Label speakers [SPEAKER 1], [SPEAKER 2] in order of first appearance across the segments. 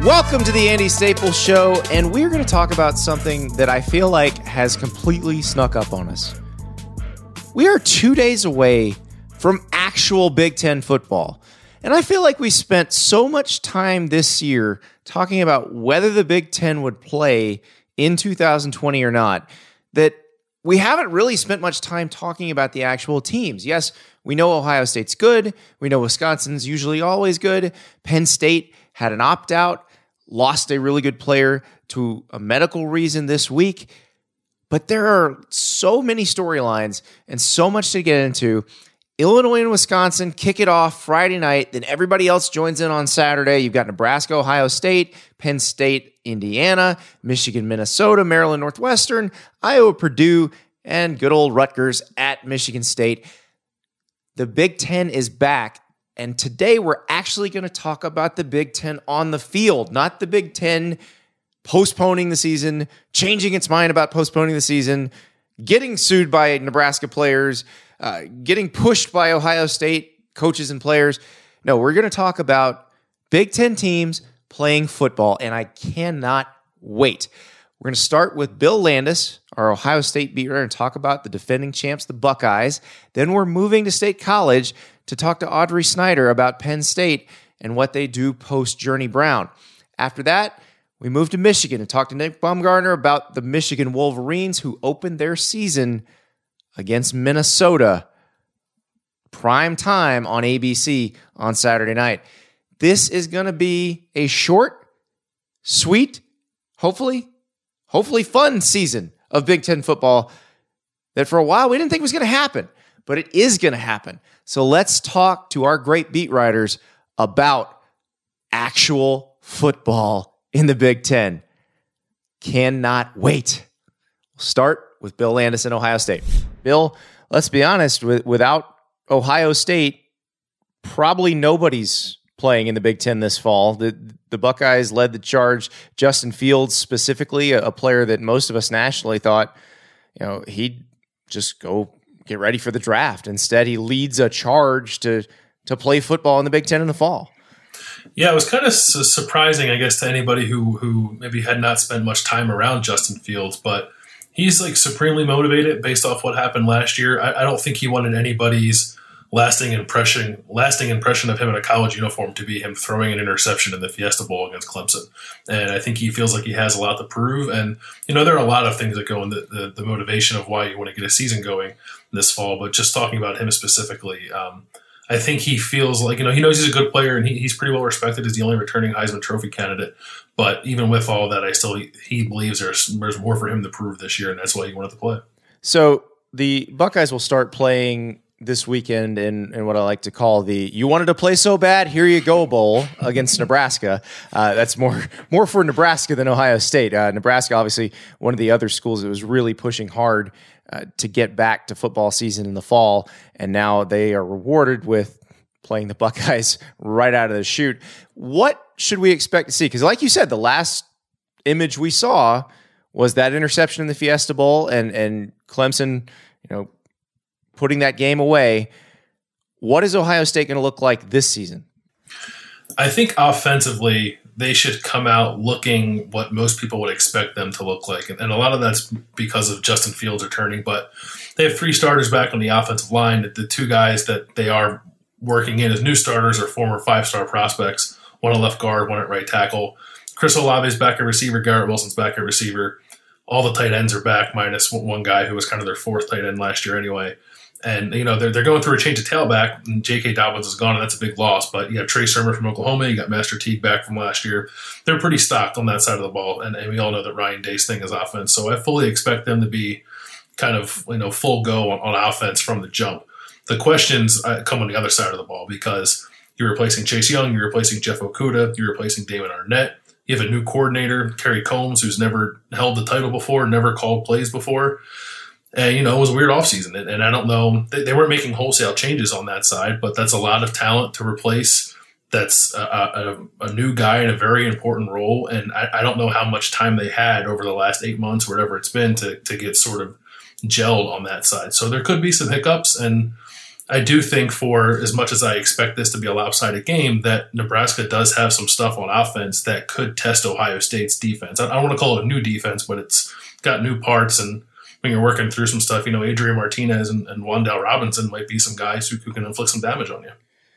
[SPEAKER 1] Welcome to the Andy Staples Show, and we're going to talk about something that I feel like has completely snuck up on us. We are 2 days away from actual Big Ten football, and I feel like we spent so much time this year talking about whether the Big Ten would play in 2020 or not, that we haven't really spent much time talking about the actual teams. Yes, we know Ohio State's good. We know Wisconsin's usually always good. Penn State had an opt-out, lost a really good player to a medical reason this week. But there are so many storylines and so much to get into. Illinois and Wisconsin kick it off Friday night. Then everybody else joins in on Saturday. You've got Nebraska, Ohio State, Penn State, Indiana, Michigan, Minnesota, Maryland, Northwestern, Iowa, Purdue, and good old Rutgers at Michigan State. The Big Ten is back. And today we're actually going to talk about the Big Ten on the field, not the Big Ten postponing the season, changing its mind about postponing the season, getting sued by Nebraska players, getting pushed by Ohio State coaches and players. No, we're going to talk about Big Ten teams playing football, and I cannot wait. We're going to start with Bill Landis, our Ohio State beat writer, and talk about the defending champs, the Buckeyes. Then we're moving to State College to talk to Audrey Snyder about Penn State and what they do post-Journey Brown. After that, we move to Michigan and talk to Nick Baumgartner about the Michigan Wolverines, who opened their season against Minnesota. Prime time on ABC on Saturday night. This is going to be a short, sweet, hopefully fun season of Big Ten football that for a while we didn't think was going to happen, but it is going to happen. So let's talk to our great beat writers about actual football in the Big Ten. Cannot wait. We'll start with Bill Landis in Ohio State. Bill, let's be honest, without Ohio State, probably nobody's playing in the Big Ten this fall. The Buckeyes led the charge. Justin Fields specifically, a player that most of us nationally thought, he'd just go get ready for the draft. Instead, he leads a charge to play football in the Big Ten in the fall.
[SPEAKER 2] Yeah, it was kind of surprising, I guess, to anybody who maybe had not spent much time around Justin Fields, but he's like supremely motivated based off what happened last year. I don't think he wanted anybody's lasting impression of him in a college uniform to be him throwing an interception in the Fiesta Bowl against Clemson. And I think he feels like he has a lot to prove. And, there are a lot of things that go in the motivation of why you want to get a season going this fall. But just talking about him specifically, I think he feels like, he knows he's a good player and he's pretty well respected as the only returning Heisman Trophy candidate. But even with all that, he believes there's more for him to prove this year, and that's why he wanted to play.
[SPEAKER 1] So the Buckeyes will start playing this weekend in what I like to call the "you wanted to play so bad, here you go" bowl against Nebraska. That's more for Nebraska than Ohio State. Nebraska, obviously, one of the other schools that was really pushing hard to get back to football season in the fall, and now they are rewarded with playing the Buckeyes right out of the chute. What should we expect to see? Because like you said, the last image we saw was that interception in the Fiesta Bowl and Clemson, putting that game away. What is Ohio State going to look like this season?
[SPEAKER 2] I think offensively, they should come out looking what most people would expect them to look like. And a lot of that's because of Justin Fields returning, but they have 3 starters back on the offensive line. The 2 guys that they are working in as new starters are former 5-star prospects, one at left guard, one at right tackle. Chris Olave is back at receiver. Garrett Wilson's back at receiver. All the tight ends are back minus one guy who was kind of their 4th tight end last year anyway. And, they're going through a change of tailback, and J.K. Dobbins is gone, and that's a big loss. But you got Trey Sermon from Oklahoma. You got Master Teague back from last year. They're pretty stocked on that side of the ball, and we all know that Ryan Day's thing is offense. So I fully expect them to be kind of, full go on offense from the jump. The questions come on the other side of the ball because you're replacing Chase Young, you're replacing Jeff Okudah, you're replacing Damon Arnett. You have a new coordinator, Kerry Combs, who's never held the title before, never called plays before. And, it was a weird offseason. And I don't know, they weren't making wholesale changes on that side, but that's a lot of talent to replace. That's a new guy in a very important role. And I don't know how much time they had over the last 8 months, whatever it's been, to get sort of gelled on that side. So there could be some hiccups. And I do think, for as much as I expect this to be a lopsided game, that Nebraska does have some stuff on offense that could test Ohio State's defense. I don't want to call it a new defense, but it's got new parts. And when you're working through some stuff, Adrian Martinez and Wan'Dale Robinson might be some guys who can inflict some damage on you.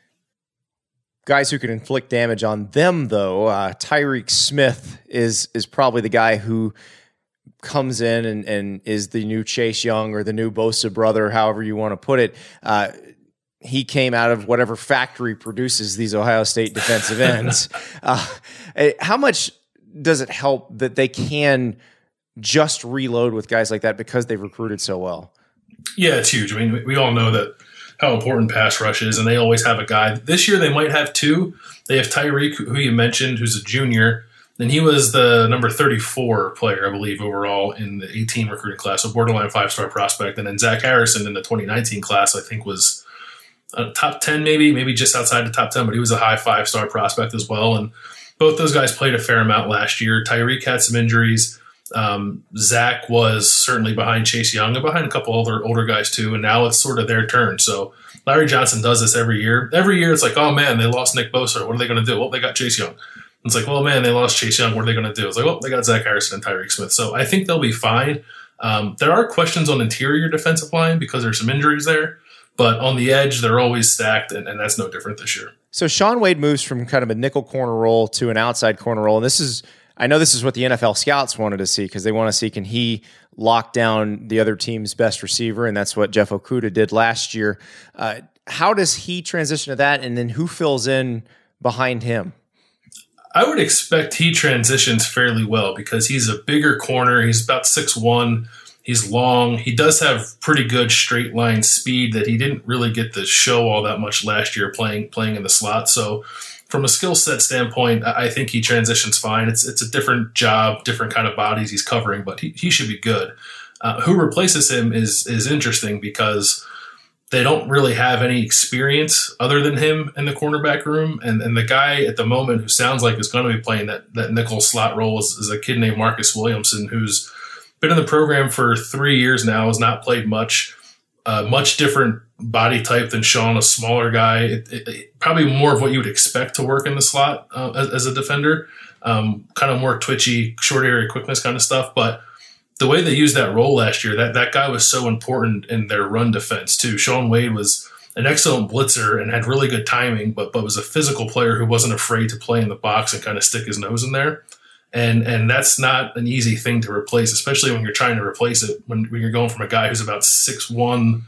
[SPEAKER 1] Guys who can inflict damage on them, though, Tyreek Smith is probably the guy who comes in and is the new Chase Young or the new Bosa brother, however you want to put it. He came out of whatever factory produces these Ohio State defensive ends. How much does it help that they can just reload with guys like that because they've recruited so well?
[SPEAKER 2] Yeah, it's huge. I mean, we all know that how important pass rush is, and they always have a guy. This year they might have two. They have Tyreek, who you mentioned, who's a junior, and he was the number 34 player, I believe, overall in the 18 recruiting class, so borderline 5-star prospect. And then Zach Harrison in the 2019 class, I think, was top 10 maybe just outside the top 10, but he was a high 5-star prospect as well. And both those guys played a fair amount last year. Tyreek had some injuries. Zach was certainly behind Chase Young and behind a couple other older guys too, and now it's sort of their turn. So Larry Johnson does this every year. Every year it's like, oh man, they lost Nick Bosa. What are they going to do? Well, they got Chase Young. It's like, well, man, they lost Chase Young. What are they going to do? It's like, well, they got Zach Harrison and Tyreek Smith. So I think they'll be fine. There are questions on interior defensive line because there's some injuries there, but on the edge, they're always stacked, and that's no different this year.
[SPEAKER 1] So Shaun Wade moves from kind of a nickel corner role to an outside corner role, and I know this is what the NFL scouts wanted to see because they want to see, can he lock down the other team's best receiver, and that's what Jeff Okudah did last year. How does he transition to that, and then who fills in behind him?
[SPEAKER 2] I would expect he transitions fairly well because he's a bigger corner. He's about 6'1". He's long. He does have pretty good straight line speed that he didn't really get to show all that much last year playing in the slot. So from a skill set standpoint, I think he transitions fine. It's a different job, different kind of bodies he's covering, but he should be good. Who replaces him is interesting because they don't really have any experience other than him in the cornerback room. And the guy at the moment who sounds like is going to be playing that nickel slot role is a kid named Marcus Williamson, who's been in the program for 3 years now, has not played much. Much different body type than Shaun, a smaller guy. Probably more of what you would expect to work in the slot as a defender. Kind of more twitchy, short area quickness kind of stuff. But the way they used that role last year, that guy was so important in their run defense too. Shaun Wade was an excellent blitzer and had really good timing, but was a physical player who wasn't afraid to play in the box and kind of stick his nose in there. And that's not an easy thing to replace, especially when you're trying to replace it when you're going from a guy who's about 6'1",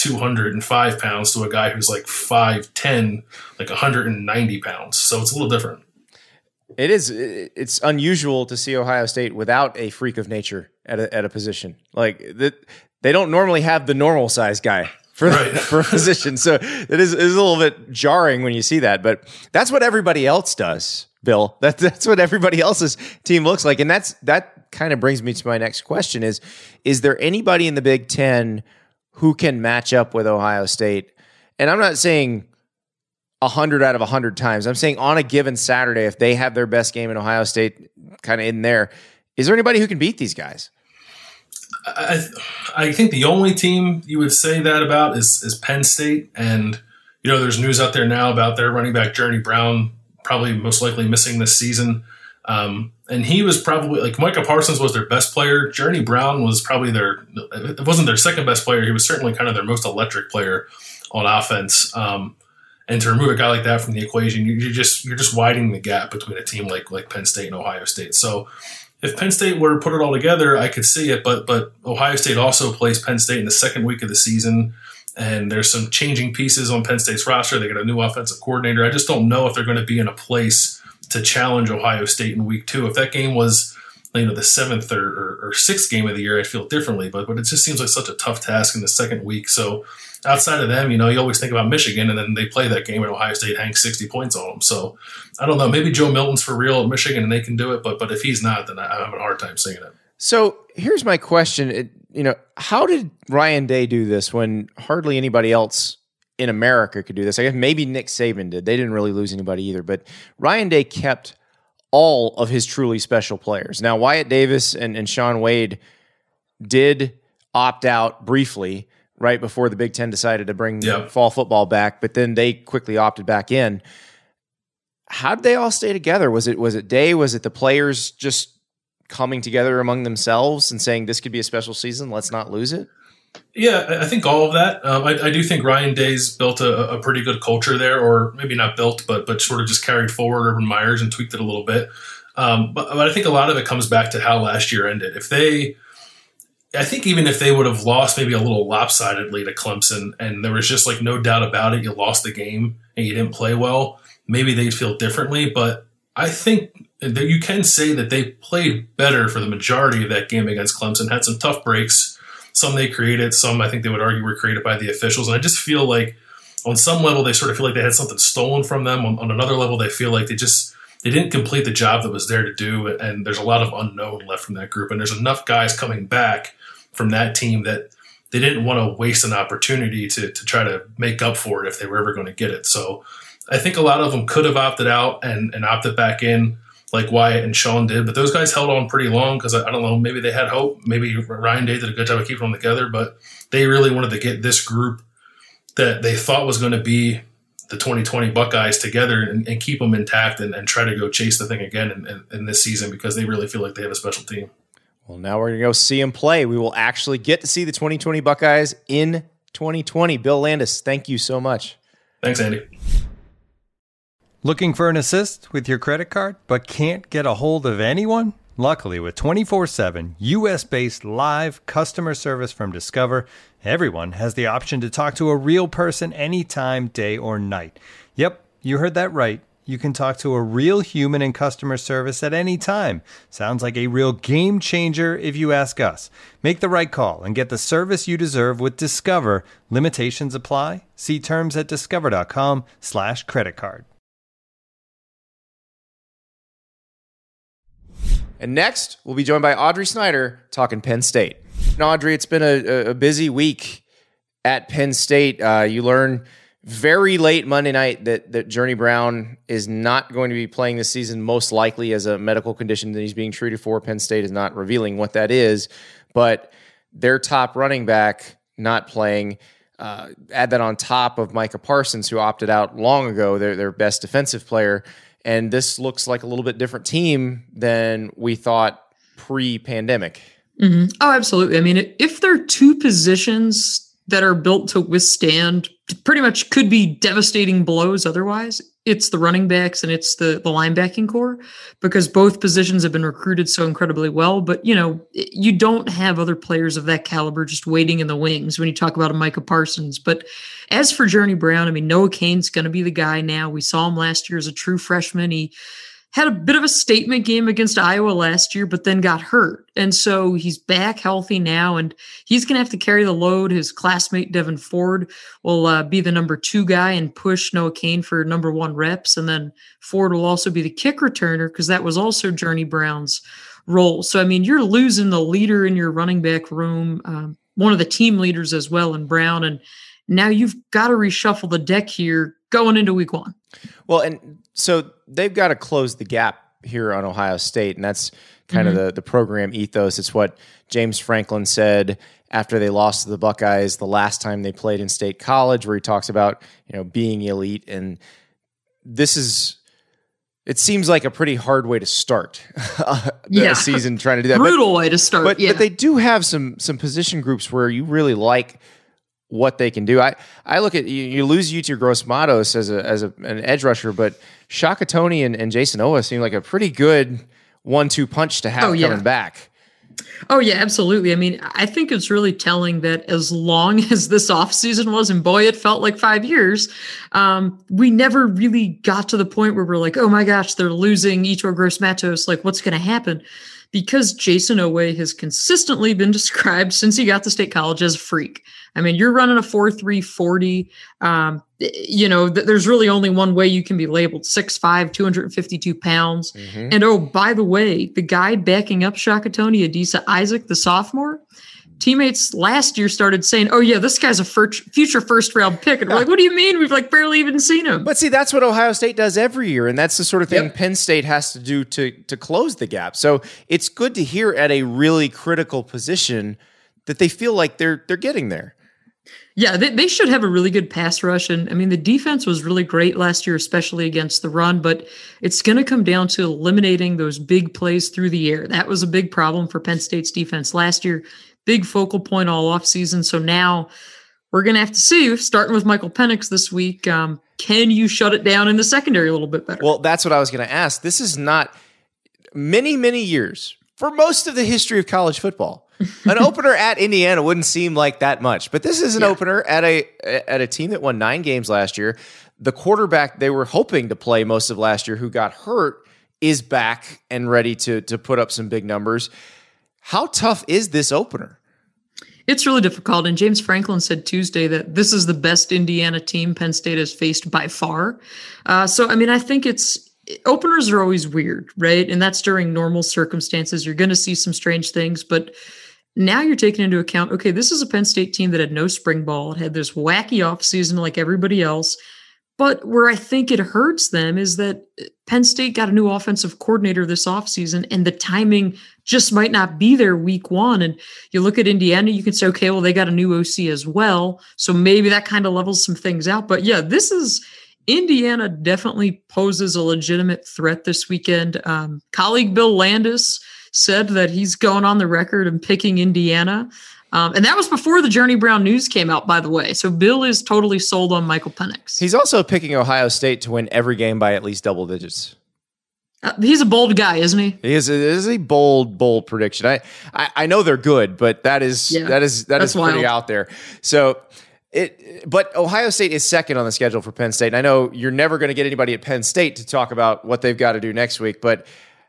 [SPEAKER 2] 205 pounds to a guy who's like 5'10", like 190 pounds. So it's a little different.
[SPEAKER 1] It is. It's unusual to see Ohio State without a freak of nature at a position. Like they don't normally have the normal size guy for a position. So it is a little bit jarring when you see that, but that's what everybody else does. Bill, that's what everybody else's team looks like. And that kind of brings me to my next question is there anybody in the Big Ten who can match up with Ohio State? And I'm not saying 100 out of 100 times. I'm saying on a given Saturday, if they have their best game in Ohio State kind of in there, is there anybody who can beat these guys?
[SPEAKER 2] I think the only team you would say that about is Penn State. And, there's news out there now about their running back, Journey Brown, probably most likely missing this season. And he was probably, like, Micah Parsons was their best player. Journey Brown was probably it wasn't their second best player. He was certainly kind of their most electric player on offense. And to remove a guy like that from the equation, you're just widening the gap between a team like Penn State and Ohio State. So if Penn State were to put it all together, I could see it, but Ohio State also plays Penn State in the second week of the season. And there's some changing pieces on Penn State's roster. They got a new offensive coordinator. I just don't know if they're going to be in a place to challenge Ohio State in week 2. If that game was, the seventh or sixth game of the year, I'd feel differently. But it just seems like such a tough task in the second week. So outside of them, you always think about Michigan, and then they play that game, and Ohio State hangs 60 points on them. So I don't know. Maybe Joe Milton's for real at Michigan, and they can do it. But if he's not, then I have a hard time seeing it. So
[SPEAKER 1] here's my question. How did Ryan Day do this when hardly anybody else in America could do this? I guess maybe Nick Saban did. They didn't really lose anybody either. But Ryan Day kept all of his truly special players. Now, Wyatt Davis and Shaun Wade did opt out briefly. right before the Big Ten decided to bring
[SPEAKER 2] Yep.
[SPEAKER 1] fall football back, but then they quickly opted back in. How did they all stay together? Was it Day? Was it the players just coming together among themselves and saying this could be a special season, let's not lose it?
[SPEAKER 2] Yeah, I think all of that. I do think Ryan Day's built a pretty good culture there, or maybe not built, but sort of just carried forward Urban Meyer's and tweaked it a little bit. But I think a lot of it comes back to how last year ended. I think even if they would have lost maybe a little lopsidedly to Clemson, and there was just like no doubt about it, you lost the game and you didn't play well, maybe they'd feel differently. But I think that you can say that they played better for the majority of that game against Clemson, had some tough breaks. Some they created, some I think they would argue were created by the officials. And I just feel like on some level they sort of feel like they had something stolen from them. On another level, they feel like they didn't complete the job that was there to do. And there's a lot of unknown left from that group. And there's enough guys coming back from that team that they didn't want to waste an opportunity to try to make up for it if they were ever going to get it. So I think a lot of them could have opted out and opted back in, like Wyatt and Sean did, but those guys held on pretty long because I don't know, maybe they had hope. Maybe Ryan Day did a good job of keeping them together, but they really wanted to get this group that they thought was going to be the 2020 Buckeyes together and keep them intact and try to go chase the thing again in this season because they really feel like they have a special team.
[SPEAKER 1] Well, now we're going to go see them play. We will actually get to see the 2020 Buckeyes in 2020. Bill Landis, thank you so much.
[SPEAKER 2] Thanks, Andy.
[SPEAKER 3] Looking for an assist with your credit card, but can't get a hold of anyone? Luckily, with 24/7 U.S.-based live customer service from Discover, everyone has the option to talk to a real person anytime, day or night. Yep, you heard that right. You can talk to a real human in customer service at any time. Sounds like a real game changer if you ask us. Make the right call and get the service you deserve with Discover. Limitations apply. See terms at discover.com/creditcard.
[SPEAKER 1] And next, we'll be joined by Audrey Snyder talking Penn State. And Audrey, it's been a busy week at Penn State. You learn very late Monday night that Journey Brown is not going to be playing this season, most likely as a medical condition that he's being treated for. Penn State is not revealing what that is, but their top running back not playing. Add that on top of Micah Parsons, who opted out long ago, their best defensive player. And this looks like a little bit different team than we thought pre-pandemic.
[SPEAKER 4] Mm-hmm. Oh, absolutely. I mean, if there are two positions that are built to withstand pretty much could be devastating blows otherwise, it's the running backs and it's the linebacking core, because both positions have been recruited so incredibly well. But, you know, you don't have other players of that caliber just waiting in the wings when you talk about a Micah Parsons. But as for Journey Brown, I mean, Noah Cain's going to be the guy now. We saw him last year as a true freshman. He had a bit of a statement game against Iowa last year, but then got hurt. And so he's back healthy now, and he's going to have to carry the load. His classmate, Devin Ford, will be the number 2 guy and push Noah Cain for number 1 reps. And then Ford will also be the kick returner because that was also Journey Brown's role. So, I mean, you're losing the leader in your running back room, one of the team leaders as well in Brown. And now you've got to reshuffle the deck here going into week 1.
[SPEAKER 1] Well, and so they've got to close the gap here on Ohio State, and that's kind of the program ethos. It's what James Franklin said after they lost to the Buckeyes the last time they played in State College, where he talks about, you know, being elite. And this is, it seems like a pretty hard way to start the season trying to do that.
[SPEAKER 4] Brutal way to start.
[SPEAKER 1] But they do have some position groups where you really like what they can do. I look at you lose Yetur Gross-Matos as an edge rusher, but Shaka Toney and Jason Owa seem like a pretty good 1-2 punch to have coming back.
[SPEAKER 4] Oh, yeah, absolutely. I mean, I think it's really telling that as long as this offseason was, and boy, it felt like 5 years, we never really got to the point where we're like, oh my gosh, they're losing Yetur Gross-Matos. Like, what's going to happen? Because Jason Owe has consistently been described since he got to State College as a freak. I mean, you're running a 4.3 40. You know, there's really only one way you can be labeled: 6'5", 252 pounds. Mm-hmm. And oh, by the way, the guy backing up Shaka Toney, Adisa Isaac, the sophomore, teammates last year started saying, oh yeah, this guy's a future first round pick. And we're like, what do you mean? We've like barely even seen him.
[SPEAKER 1] But see, that's what Ohio State does every year. And that's the sort of thing Penn State has to do to close the gap. So it's good to hear at a really critical position that they feel like they're getting there.
[SPEAKER 4] Yeah, they should have a really good pass rush. And I mean, the defense was really great last year, especially against the run, but it's going to come down to eliminating those big plays through the air. That was a big problem for Penn State's defense last year. Big focal point all offseason. So now we're going to have to see, starting with Michael Penix this week, can you shut it down in the secondary a little bit better?
[SPEAKER 1] Well, that's what I was going to ask. This is not many, many years, for most of the history of college football, an opener at Indiana wouldn't seem like that much, but this is an opener at a team that won 9 games last year. The quarterback they were hoping to play most of last year, who got hurt, is back and ready to put up some big numbers. How tough is this opener?
[SPEAKER 4] It's really difficult. And James Franklin said Tuesday that this is the best Indiana team Penn State has faced by far. So, I mean, I think openers are always weird, right? And that's during normal circumstances. You're going to see some strange things, but now you're taking into account, okay, this is a Penn State team that had no spring ball. It had this wacky offseason like everybody else. But where I think it hurts them is that Penn State got a new offensive coordinator this offseason, and the timing just might not be there week one. And you look at Indiana, you can say, okay, well, they got a new OC as well. So maybe that kind of levels some things out. But yeah, Indiana definitely poses a legitimate threat this weekend. Colleague Bill Landis said that he's going on the record and picking Indiana. And that was before the Journey Brown news came out, by the way. So Bill is totally sold on Michael Penix.
[SPEAKER 1] He's also picking Ohio State to win every game by at least double digits.
[SPEAKER 4] He's a bold guy, isn't he?
[SPEAKER 1] He is a bold prediction. I know they're good, but that is pretty
[SPEAKER 4] wild.
[SPEAKER 1] out there. So but Ohio State is second on the schedule for Penn State. And I know you're never going to get anybody at Penn State to talk about what they've got to do next week, but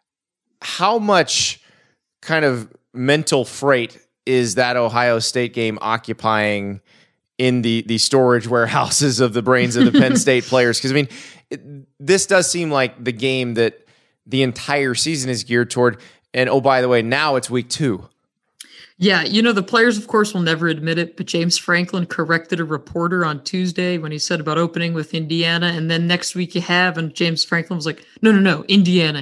[SPEAKER 1] how much kind of mental freight is that Ohio State game occupying in the storage warehouses of the brains of the Penn State players? Because, I mean, this does seem like the game that the entire season is geared toward. And, oh, by the way, now it's week 2.
[SPEAKER 4] Yeah, the players, of course, will never admit it, but James Franklin corrected a reporter on Tuesday when he said about opening with Indiana, and then next week you have, and James Franklin was like, no, Indiana.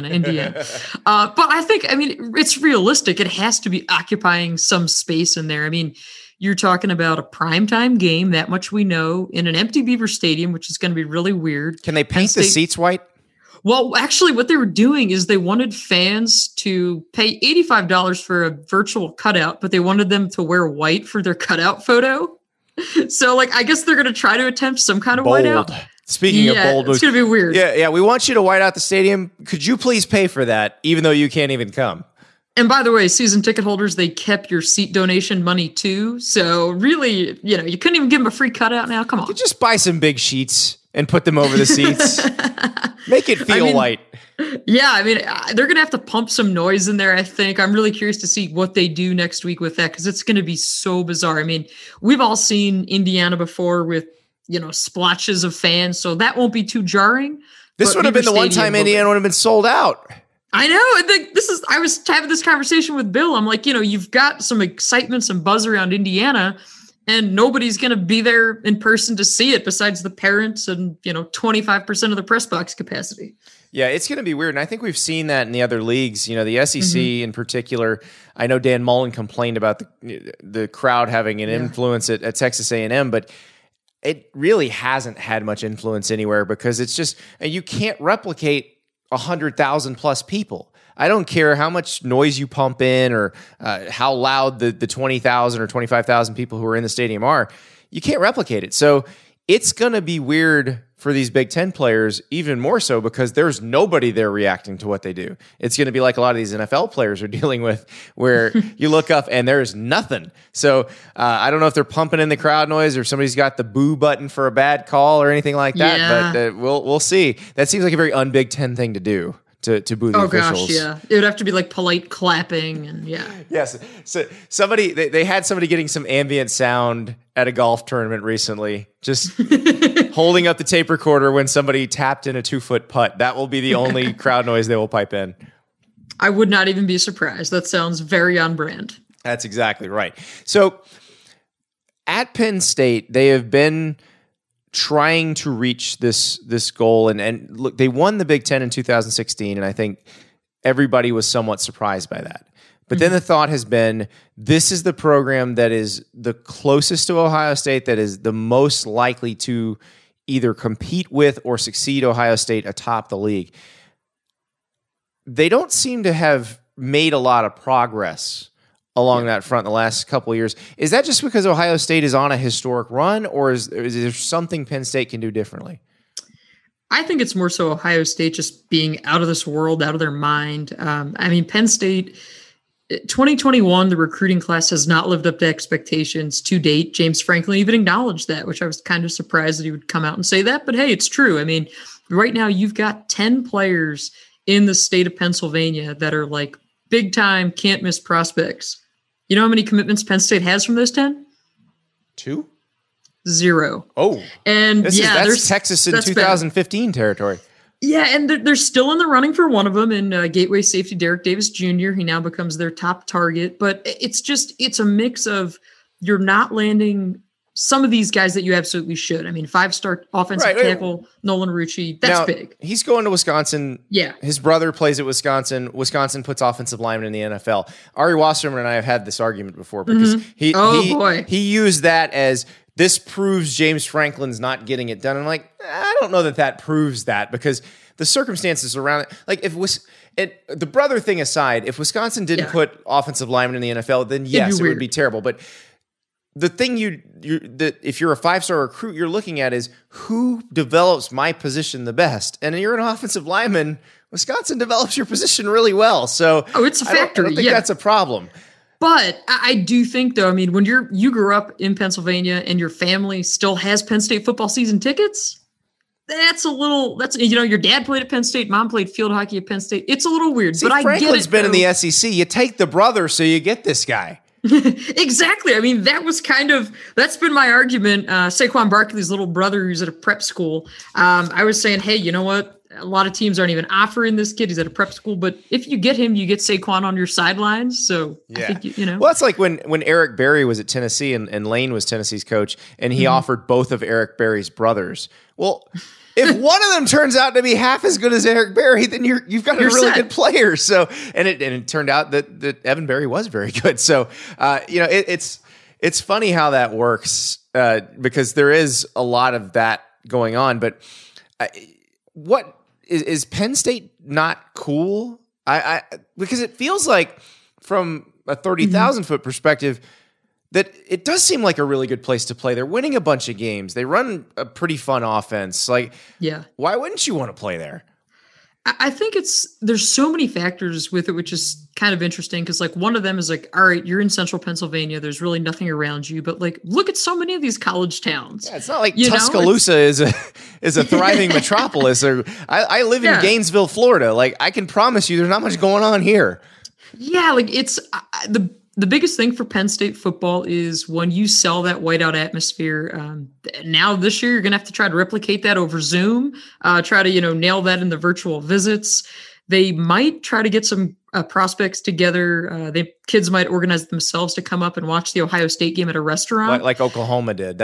[SPEAKER 4] But I think, it's realistic. It has to be occupying some space in there. I mean, you're talking about a primetime game, that much we know, in an empty Beaver Stadium, which is going to be really weird.
[SPEAKER 1] Can they paint the seats white?
[SPEAKER 4] Well, actually, what they were doing is they wanted fans to pay $85 for a virtual cutout, but they wanted them to wear white for their cutout photo. So, I guess they're going to try to attempt some kind of whiteout.
[SPEAKER 1] Speaking of bold,
[SPEAKER 4] it's going to be weird.
[SPEAKER 1] Yeah. We want you to white out the stadium. Could you please pay for that, even though you can't even come?
[SPEAKER 4] And by the way, season ticket holders, they kept your seat donation money too. So really, you couldn't even give them a free cutout now. Come on.
[SPEAKER 1] You could just buy some big sheets and put them over the seats. Make it feel white.
[SPEAKER 4] Yeah, they're going to have to pump some noise in there, I think. I'm really curious to see what they do next week with that, because it's going to be so bizarre. We've all seen Indiana before with, splotches of fans, so that won't be too jarring.
[SPEAKER 1] This would have been the one time Indiana would have been sold out.
[SPEAKER 4] I know. I was having this conversation with Bill. I'm like, you've got some excitement, some buzz around Indiana, and nobody's going to be there in person to see it besides the parents and, 25% of the press box capacity.
[SPEAKER 1] Yeah, it's going to be weird. And I think we've seen that in the other leagues, the SEC in particular. I know Dan Mullen complained about the crowd having an influence at Texas A&M, but it really hasn't had much influence anywhere, because it's just, you can't replicate 100,000 plus people. I don't care how much noise you pump in or how loud the 20,000 or 25,000 people who are in the stadium are. You can't replicate it. So it's going to be weird for these Big Ten players, even more so because there's nobody there reacting to what they do. It's going to be like a lot of these NFL players are dealing with, where you look up and there's nothing. So I don't know if they're pumping in the crowd noise or somebody's got the boo button for a bad call or anything like that, but we'll see. That seems like a very un-Big Ten thing to do. To boo the officials.
[SPEAKER 4] Gosh, yeah. It would have to be like polite clapping and
[SPEAKER 1] Yes. So they had somebody getting some ambient sound at a golf tournament recently, just holding up the tape recorder when somebody tapped in a 2-foot putt. That will be the only crowd noise they will pipe in.
[SPEAKER 4] I would not even be surprised. That sounds very on brand.
[SPEAKER 1] That's exactly right. So at Penn State, they have been trying to reach this goal, and look, they won the Big Ten in 2016, and I think everybody was somewhat surprised by that. But then the thought has been, this is the program that is the closest to Ohio State, that is the most likely to either compete with or succeed Ohio State atop the league. They don't seem to have made a lot of progress along that front in the last couple of years. Is that just because Ohio State is on a historic run, or is there something Penn State can do differently?
[SPEAKER 4] I think it's more so Ohio State just being out of this world, out of their mind. I mean, Penn State, 2021, the recruiting class has not lived up to expectations to date. James Franklin even acknowledged that, which I was kind of surprised that he would come out and say that. But hey, it's true. I mean, right now you've got 10 players in the state of Pennsylvania that are like big time, can't miss prospects. You know how many commitments Penn State has from those 10?
[SPEAKER 1] 2?
[SPEAKER 4] 0.
[SPEAKER 1] Oh,
[SPEAKER 4] and
[SPEAKER 1] that's Texas in 2015 territory.
[SPEAKER 4] Yeah, and they're still in the running for one of them in Gateway safety Derek Davis Jr. He now becomes their top target. But it's a mix of you're not landing some of these guys that you absolutely should. I mean, 5-star offensive tackle, Nolan Rucci, that's big.
[SPEAKER 1] He's going to Wisconsin.
[SPEAKER 4] Yeah.
[SPEAKER 1] His brother plays at Wisconsin. Wisconsin puts offensive linemen in the NFL. Ari Wasserman and I have had this argument before because he used that as, this proves James Franklin's not getting it done. I'm like, I don't know that proves that, because the circumstances around it, like the brother thing aside, if Wisconsin didn't put offensive linemen in the NFL, then yes, it would be terrible. But the thing if you're a 5-star recruit, you're looking at is who develops my position the best. And you're an offensive lineman, Wisconsin develops your position really well. So
[SPEAKER 4] it's a factor.
[SPEAKER 1] I don't think that's a problem.
[SPEAKER 4] But I do think, though, I mean, when you grew up in Pennsylvania and your family still has Penn State football season tickets, your dad played at Penn State, mom played field hockey at Penn State. It's a little weird.
[SPEAKER 1] See,
[SPEAKER 4] but
[SPEAKER 1] Franklin's
[SPEAKER 4] been
[SPEAKER 1] in the SEC. You take the brother, so you get this guy.
[SPEAKER 4] Exactly. I mean, that's been my argument. Saquon Barkley's little brother, who's at a prep school. I was saying, hey, you know what? A lot of teams aren't even offering this kid. He's at a prep school, but if you get him, you get Saquon on your sidelines. So I think,
[SPEAKER 1] Well, it's like when Eric Berry was at Tennessee and Lane was Tennessee's coach, and he offered both of Eric Berry's brothers. Well, if one of them turns out to be half as good as Eric Berry, then you've got a really good player. So, and it turned out that Evan Berry was very good. So, it's funny how that works because there is a lot of that going on. But what is Penn State not cool? Because it feels like from a 30,000 foot perspective that it does seem like a really good place to play. They're winning a bunch of games. They run a pretty fun offense. Like, why wouldn't you want to play there?
[SPEAKER 4] I think there's so many factors with it, which is kind of interesting because like one of them is like, all right, you're in central Pennsylvania. There's really nothing around you, but like, look at so many of these college towns.
[SPEAKER 1] Yeah, it's not like Tuscaloosa is a thriving metropolis. Or I live in Gainesville, Florida. Like I can promise you there's not much going on here.
[SPEAKER 4] Yeah. Like it's the biggest thing for Penn State football is when you sell that whiteout atmosphere. Now this year, you're going to have to try to replicate that over Zoom, try to, nail that in the virtual visits. They might try to get some prospects together. Kids might organize themselves to come up and watch the Ohio State game at a restaurant.
[SPEAKER 1] Like Oklahoma did.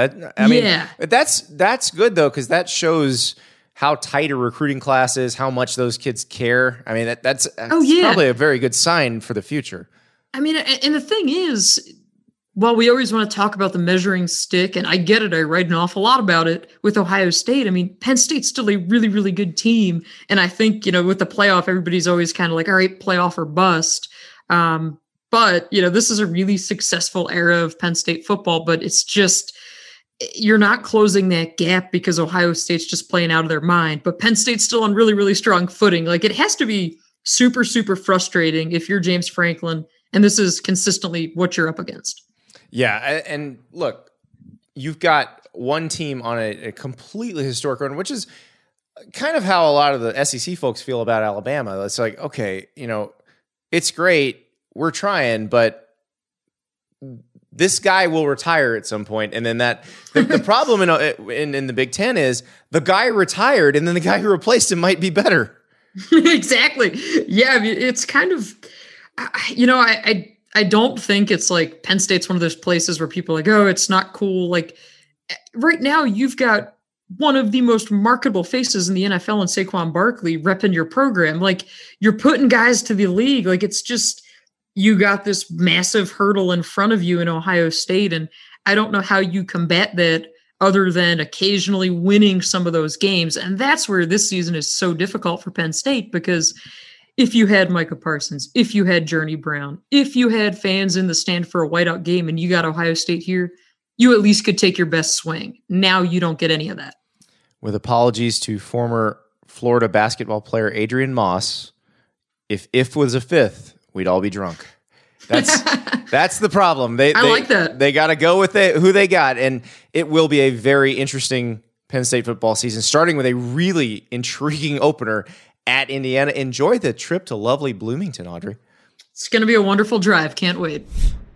[SPEAKER 1] That's good though, because that shows how tight a recruiting class is, how much those kids care. I mean, that's probably a very good sign for the future.
[SPEAKER 4] I mean, and the thing is, while we always want to talk about the measuring stick, and I get it, I write an awful lot about it with Ohio State. I mean, Penn State's still a really, really good team. And I think, with the playoff, everybody's always kind of like, all right, playoff or bust. But, this is a really successful era of Penn State football, but it's just, you're not closing that gap because Ohio State's just playing out of their mind. But Penn State's still on really, really strong footing. Like, it has to be super, super frustrating if you're James Franklin and this is consistently what you're up against.
[SPEAKER 1] Yeah, and look, you've got one team on a completely historic run, which is kind of how a lot of the SEC folks feel about Alabama. It's like, okay, it's great, we're trying, but this guy will retire at some point, and then the problem in the Big Ten is the guy retired, and then the guy who replaced him might be better.
[SPEAKER 4] Exactly. Yeah, I mean, it's kind of. I don't think it's like Penn State's one of those places where people are like, oh, it's not cool. Like right now you've got one of the most marketable faces in the NFL and Saquon Barkley repping your program. Like you're putting guys to the league. Like it's just, you got this massive hurdle in front of you in Ohio State. And I don't know how you combat that other than occasionally winning some of those games. And that's where this season is so difficult for Penn State, because if you had Micah Parsons, if you had Journey Brown, if you had fans in the stand for a whiteout game and you got Ohio State here, you at least could take your best swing. Now you don't get any of that.
[SPEAKER 1] With apologies to former Florida basketball player Adrian Moss, if was a fifth, we'd all be drunk. That's the problem. I
[SPEAKER 4] like that.
[SPEAKER 1] They got to go with who they got, and it will be a very interesting Penn State football season, starting with a really intriguing opener at Indiana. Enjoy the trip to lovely Bloomington, Audrey.
[SPEAKER 4] It's going to be a wonderful drive. Can't wait.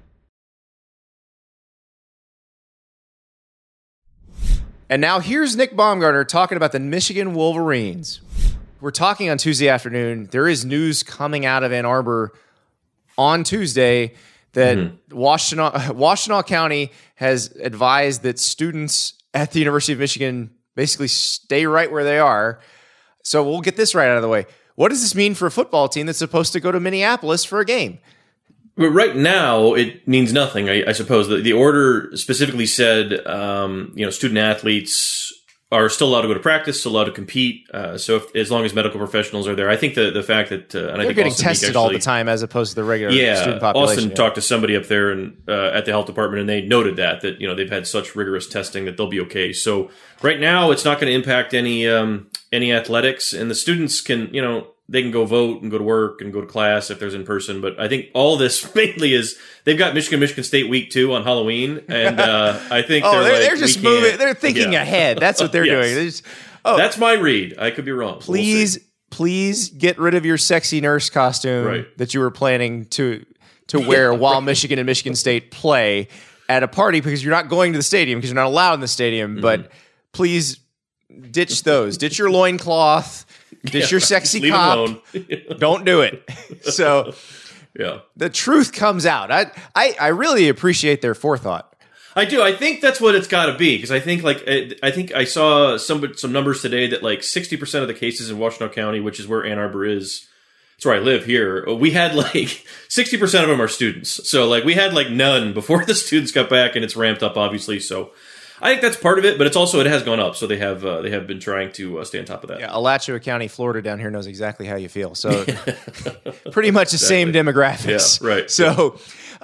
[SPEAKER 1] And now here's Nick Baumgartner talking about the Michigan Wolverines. We're talking on Tuesday afternoon. There is news coming out of Ann Arbor on Tuesday that Washtenaw County has advised that students at the University of Michigan basically stay right where they are. So we'll get this right out of the way. What does this mean for a football team that's supposed to go to Minneapolis for a game?
[SPEAKER 5] But right now, it means nothing. I suppose the order specifically said, student athletes are still allowed to go to practice, still allowed to compete. So as long as medical professionals are there, I think the fact that and I
[SPEAKER 1] they're
[SPEAKER 5] think
[SPEAKER 1] getting
[SPEAKER 5] Austin
[SPEAKER 1] tested all the time as opposed to the regular student population.
[SPEAKER 5] Austin talked to somebody up there and at the health department, and they noted that they've had such rigorous testing that they'll be okay. So right now, it's not going to impact any athletics, and the students can they can go vote and go to work and go to class if there's in person. But I think all this mainly is they've got Michigan State week 2 on Halloween. And I think
[SPEAKER 1] they're just moving. They're thinking ahead. That's what they're doing.
[SPEAKER 5] That's my read. I could be wrong.
[SPEAKER 1] Please get rid of your sexy nurse costume that you were planning to wear while Michigan and Michigan State play at a party, because you're not going to the stadium because you're not allowed in the stadium. Mm-hmm. But please ditch those. Ditch your loincloth. Ditch your sexy cop. Don't do it. So the truth comes out. I really appreciate their forethought.
[SPEAKER 5] I do. I think that's what it's got to be, because I think I saw some numbers today that 60% of the cases in Washtenaw County, which is where Ann Arbor is, that's where I live here, we had 60% of them are students. So we had none before the students got back, and it's ramped up obviously. So I think that's part of it, but it has gone up. So they have been trying to stay on top of that.
[SPEAKER 1] Yeah, Alachua County, Florida, down here knows exactly how you feel. So pretty much the same demographics.
[SPEAKER 5] Yeah, right.
[SPEAKER 1] So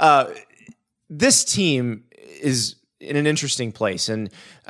[SPEAKER 1] this team is in an interesting place, and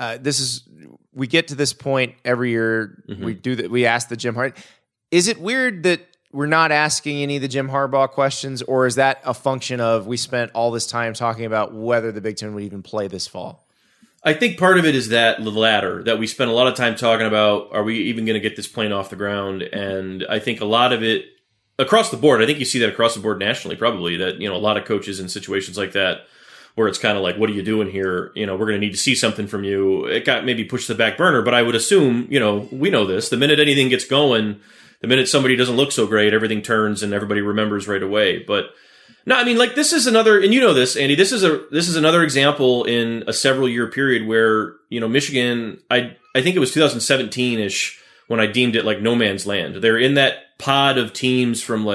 [SPEAKER 1] we get to this point every year. Mm-hmm. We ask the Jim Harbaugh. Is it weird that we're not asking any of the Jim Harbaugh questions, or is that a function of we spent all this time talking about whether the Big Ten would even play this fall?
[SPEAKER 5] I think part of it is the latter, that we spent a lot of time talking about, are we even going to get this plane off the ground? And I think a lot of it across the board, I think you see that across the board nationally, probably, that, a lot of coaches in situations like that, where it's kind of what are you doing here? We're going to need to see something from you. It got maybe pushed to the back burner, but I would assume, we know this, the minute anything gets going, the minute somebody doesn't look so great, everything turns and everybody remembers right away. But no, I mean, this is another, and this, Andy, this is another example in a several year period where, Michigan, I think it was 2017-ish when I deemed it no man's land. They're in that pod of teams from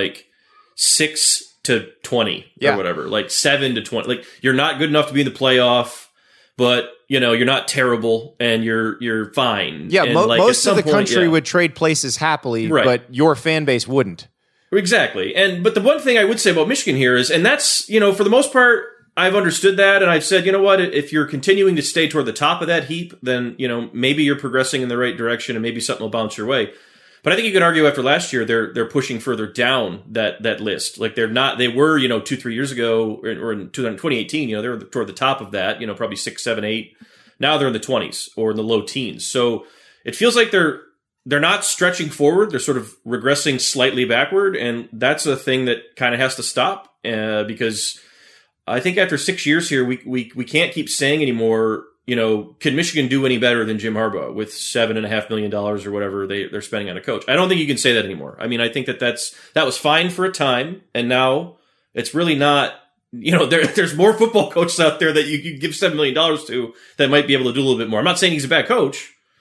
[SPEAKER 5] 6 to 20 or whatever, 7 to 20. You're not good enough to be in the playoff, but you're not terrible and you're fine.
[SPEAKER 1] Yeah.
[SPEAKER 5] And
[SPEAKER 1] most of the country would trade places happily, but your fan base wouldn't.
[SPEAKER 5] Exactly. But the one thing I would say about Michigan here is, and that's, for the most part, I've understood that. And I've said, you know what, if you're continuing to stay toward the top of that heap, then, maybe you're progressing in the right direction and maybe something will bounce your way. But I think you could argue after last year, they're pushing further down that list. They were, 2-3 years ago or in 2018, they were toward the top of that, probably 6, 7, 8. Now they're in the 20s or in the low teens. So it feels like they're not stretching forward. They're sort of regressing slightly backward. And that's a thing that kind of has to stop because I think after 6 years here, we can't keep saying anymore, can Michigan do any better than Jim Harbaugh with $7.5 million or whatever they're spending on a coach? I don't think you can say that anymore. I mean, I think that was fine for a time. And now it's really not, there's more football coaches out there that you could give $7 million to that might be able to do a little bit more. I'm not saying he's a bad coach.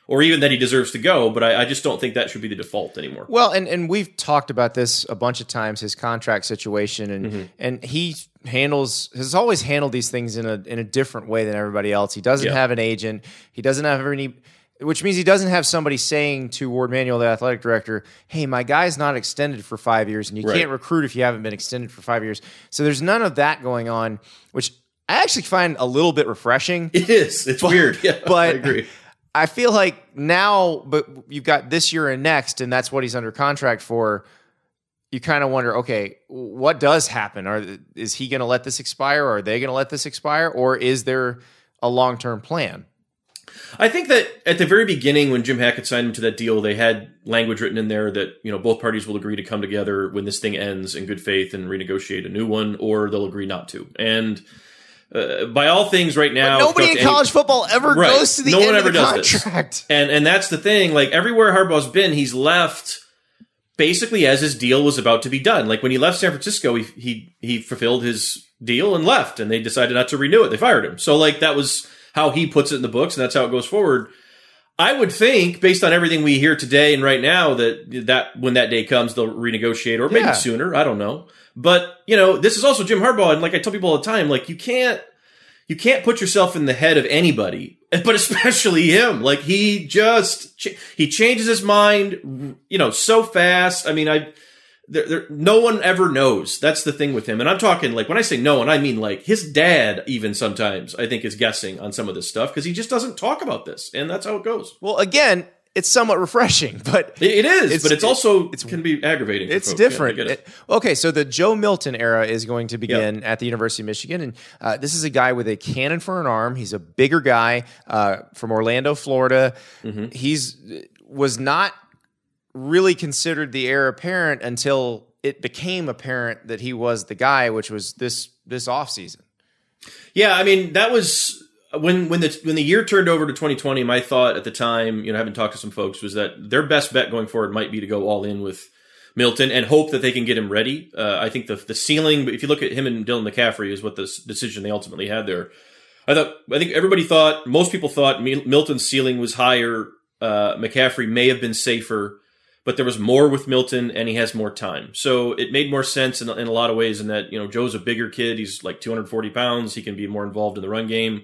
[SPEAKER 5] or even that he deserves to go. But I just don't think that should be the default anymore.
[SPEAKER 1] Well, and we've talked about this a bunch of times, his contract situation, and he has always handled these things in a different way than everybody else. He doesn't have an agent. He doesn't have any, which means he doesn't have somebody saying to Ward Manuel, the athletic director, hey, my guy's not extended for 5 years, and you can't recruit if you haven't been extended for 5 years. So there's none of that going on, which I actually find a little bit refreshing.
[SPEAKER 5] It is. It's weird. Yeah,
[SPEAKER 1] but
[SPEAKER 5] I agree.
[SPEAKER 1] I feel like now, but you've got this year and next, and that's what he's under contract for. You kind of wonder, okay, what does happen? Is he going to let this expire? Or are they going to let this expire? Or is there a long-term plan?
[SPEAKER 5] I think that at the very beginning, when Jim Hackett signed him to that deal, they had language written in there that, both parties will agree to come together when this thing ends in good faith and renegotiate a new one, or they'll agree not to. And by all things right now,
[SPEAKER 1] but nobody in college football ever goes to the end of the contract.
[SPEAKER 5] And that's the thing. Like, everywhere Harbaugh's been, he's left basically as his deal was about to be done. Like, when he left San Francisco, he fulfilled his deal and left, and they decided not to renew it. They fired him. So, like, that was how he puts it in the books, and that's how it goes forward. I would think, based on everything we hear today and right now, that when that day comes, they'll renegotiate, or maybe sooner. I don't know. But, this is also Jim Harbaugh, and like I tell people all the time, like, you can't put yourself in the head of anybody, but especially him. Like, he changes his mind, so fast. I mean, no one ever knows. That's the thing with him. And I'm talking, like, when I say no one, I mean, like, his dad even sometimes, I think, is guessing on some of this stuff because he just doesn't talk about this. And that's how it goes.
[SPEAKER 1] Well, again, it's somewhat refreshing, but
[SPEAKER 5] it is, but it can be aggravating.
[SPEAKER 1] It's different. Okay, so the Joe Milton era is going to begin at the University of Michigan, and this is a guy with a cannon for an arm. He's a bigger guy from Orlando, Florida. Was not really considered the heir apparent until it became apparent that he was the guy, which was this offseason.
[SPEAKER 5] Yeah, I mean, that was when the year turned over to 2020, my thought at the time, having talked to some folks, was that their best bet going forward might be to go all in with Milton and hope that they can get him ready. I think the ceiling, if you look at him and Dylan McCaffrey, is what the decision they ultimately had there. I think most people thought Milton's ceiling was higher. McCaffrey may have been safer, but there was more with Milton, and he has more time. So it made more sense in a lot of ways in that, Joe's a bigger kid. He's like 240 pounds. He can be more involved in the run game.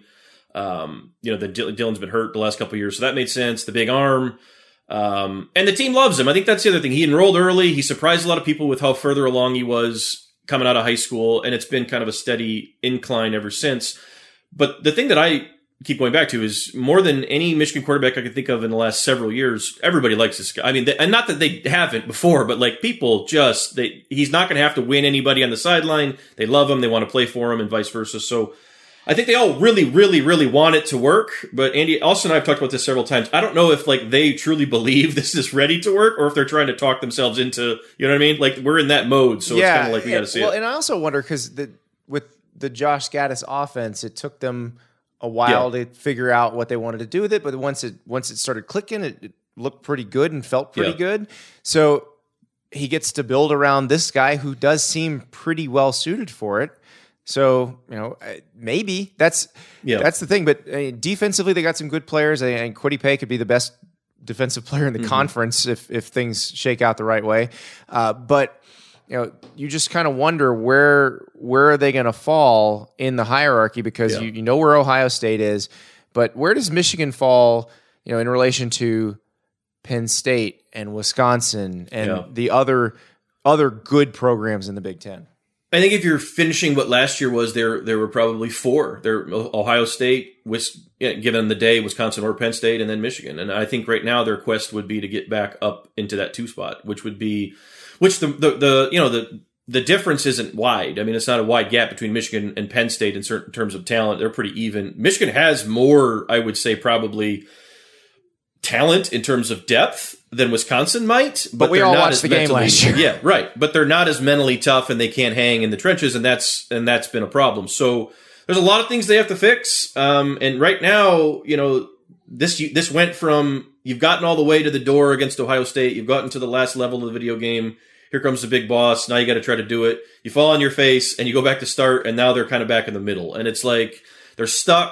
[SPEAKER 5] Dylan's been hurt the last couple of years, so that made sense. The big arm. And the team loves him. I think that's the other thing. He enrolled early. He surprised a lot of people with how further along he was coming out of high school, and it's been kind of a steady incline ever since. But the thing that I keep going back to is more than any Michigan quarterback I can think of in the last several years, everybody likes this guy. I mean, and not that they haven't before, but like people he's not going to have to win anybody on the sideline. They love him. They want to play for him and vice versa. So I think they all really, really, really want it to work. But Andy, Austin and I have talked about this several times. I don't know if like they truly believe this is ready to work or if they're trying to talk themselves into, you know what I mean? Like we're in that mode. So it's kind of like we got to see it.
[SPEAKER 1] And I also wonder because with the Josh Gattis offense, it took them a while to figure out what they wanted to do with it. But once it started clicking, it looked pretty good and felt pretty good. So he gets to build around this guy who does seem pretty well suited for it. So, maybe that's the thing. But defensively, they got some good players. And Kwity Paye could be the best defensive player in the conference if things shake out the right way. But you just kind of wonder where are they going to fall in the hierarchy because you know where Ohio State is, but where does Michigan fall? In relation to Penn State and Wisconsin and the other good programs in the Big Ten.
[SPEAKER 5] I think if you're finishing what last year was, there were probably four. There Ohio State, given the day, Wisconsin or Penn State, and then Michigan. And I think right now their quest would be to get back up into that 2 spot, which the difference isn't wide. I mean, it's not a wide gap between Michigan and Penn State in certain terms of talent. They're pretty even. Michigan has more, I would say, probably talent in terms of depth than Wisconsin might, but
[SPEAKER 1] we all watched the game last year.
[SPEAKER 5] Yeah, right. But they're not as mentally tough and they can't hang in the trenches, and that's been a problem. So there's a lot of things they have to fix. And right now, this went from you've gotten all the way to the door against Ohio State, you've gotten to the last level of the video game. Here comes the big boss. Now you got to try to do it. You fall on your face and you go back to start, and now they're kind of back in the middle. And it's like they're stuck.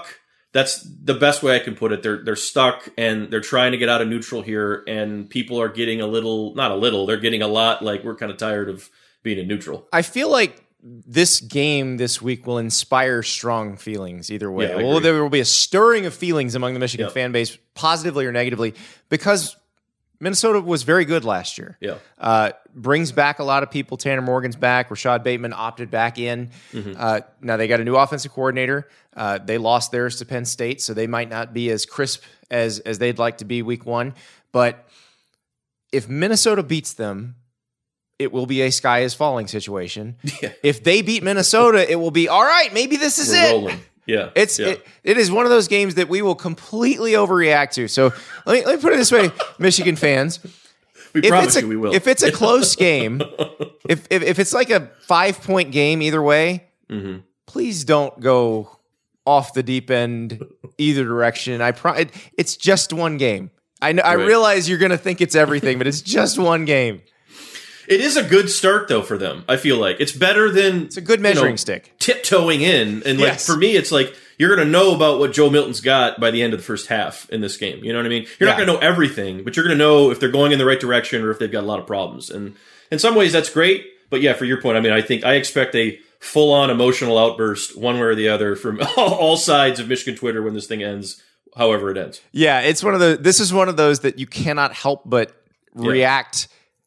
[SPEAKER 5] That's the best way I can put it. They're stuck and they're trying to get out of neutral here, and people are getting they're getting a lot like we're kind of tired of being in neutral.
[SPEAKER 1] I feel like this game this week will inspire strong feelings either way.
[SPEAKER 5] Yeah,
[SPEAKER 1] there will be a stirring of feelings among the Michigan fan base, positively or negatively, because Minnesota was very good last year.
[SPEAKER 5] Yeah.
[SPEAKER 1] Brings back a lot of people. Tanner Morgan's back. Rashad Bateman opted back in. Now they got a new offensive coordinator. They lost theirs to Penn State, so they might not be as crisp as they'd like to be week one. But if Minnesota beats them, it will be a sky is falling situation.
[SPEAKER 5] Yeah.
[SPEAKER 1] If they beat Minnesota, it will be, all right, maybe this is
[SPEAKER 5] We're
[SPEAKER 1] it.
[SPEAKER 5] rolling. Yeah.
[SPEAKER 1] It is one of those games that we will completely overreact to. So let me put it this way, Michigan fans.
[SPEAKER 5] We promise you we will.
[SPEAKER 1] If it's a close game, if it's like a 5-point game either way, please don't go off the deep end either direction. It's just one game. I know. I realize you're going to think it's everything, but it's just one game.
[SPEAKER 5] It is a good start though for them. I feel like it's better than
[SPEAKER 1] it's a good measuring stick.
[SPEAKER 5] Tiptoeing in, and like for me, it's like you're going to know about what Joe Milton's got by the end of the first half in this game. You know what I mean? You're not going to know everything, but you're going to know if they're going in the right direction or if they've got a lot of problems. And in some ways, that's great. But yeah, for your point, I mean, I expect a full-on emotional outburst, one way or the other, from all sides of Michigan Twitter when this thing ends, however it ends.
[SPEAKER 1] Yeah, it's this is one of those that you cannot help but react.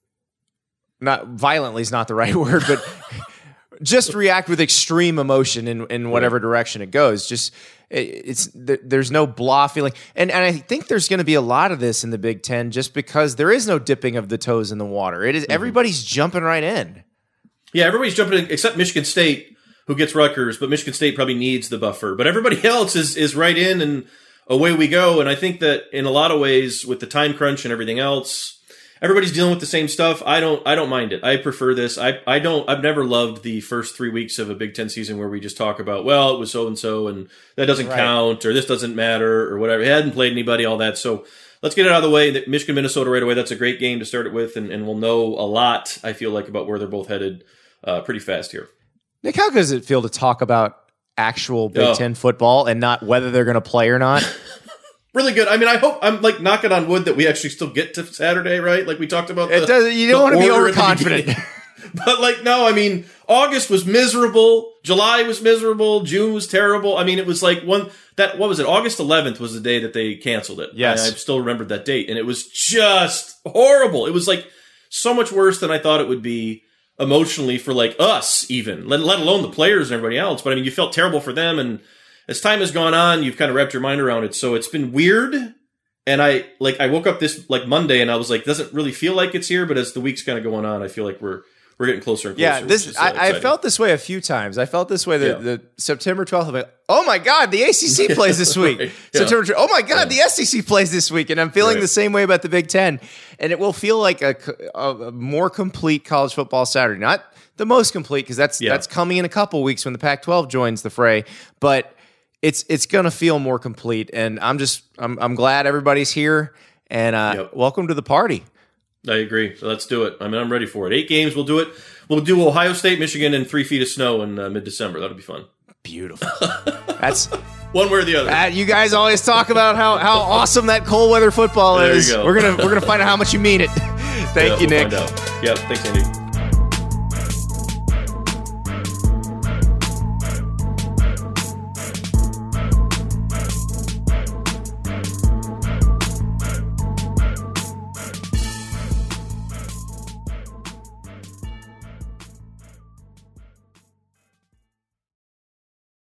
[SPEAKER 1] Not violently is not the right word, but just react with extreme emotion in whatever direction it goes. Just there's no blah feeling, and I think there's going to be a lot of this in the Big Ten, just because there is no dipping of the toes in the water. It is everybody's jumping right in.
[SPEAKER 5] Yeah, everybody's jumping in except Michigan State, who gets Rutgers, but Michigan State probably needs the buffer. But everybody else is right in, and away we go. And I think that in a lot of ways, with the time crunch and everything else, everybody's dealing with the same stuff. I don't mind it. I prefer this. I've never loved the first 3 weeks of a Big Ten season where we just talk about, well, it was so-and-so and that doesn't count, or this doesn't matter, or whatever. It hadn't played anybody, all that. So let's get it out of the way. Michigan, Minnesota right away. That's a great game to start it with. And we'll know a lot, I feel like, about where they're both headed pretty fast here.
[SPEAKER 1] Nick, how good does it feel to talk about actual Big Ten football and not whether they're going to play or not?
[SPEAKER 5] Really good. I mean, I hope, I'm like knocking on wood that we actually still get to Saturday, right? Like we talked about.
[SPEAKER 1] You don't want to be overconfident.
[SPEAKER 5] But like, no, I mean, August was miserable. July was miserable. June was terrible. I mean, it was like what was it? August 11th was the day that they canceled it.
[SPEAKER 1] Yes.
[SPEAKER 5] I still remembered that date. And it was just horrible. It was like so much worse than I thought it would be emotionally for like us even, let alone the players and everybody else. But I mean, you felt terrible for them. And as time has gone on, you've kind of wrapped your mind around it. So it's been weird. And I woke up this like Monday and I was like, doesn't really feel like it's here. But as the week's kind of going on, I feel like we're getting closer and closer.
[SPEAKER 1] Yeah, I felt this way a few times. I felt this way the September 12th. I'm like, oh my God, the ACC plays this week.
[SPEAKER 5] Right.
[SPEAKER 1] September 12th, oh my God, the SEC plays this week. And I'm feeling the same way about the Big Ten. And it will feel like a more complete college football Saturday. Not the most complete, because that's coming in a couple weeks when the Pac-12 joins the fray. But it's going to feel more complete. And I'm glad everybody's here. And welcome to the party.
[SPEAKER 5] I agree. So let's do it. I mean, I'm ready for it. 8 games. We'll do it. We'll do Ohio State, Michigan, and 3 feet of snow in mid-December. That'll be fun.
[SPEAKER 1] Beautiful. That's
[SPEAKER 5] one way or the other.
[SPEAKER 1] You guys always talk about how awesome that cold weather football is.
[SPEAKER 5] There you go.
[SPEAKER 1] We're gonna find out how much you mean it. Thank you, Nick.
[SPEAKER 5] We'll find out. Yep. Thanks, Andy.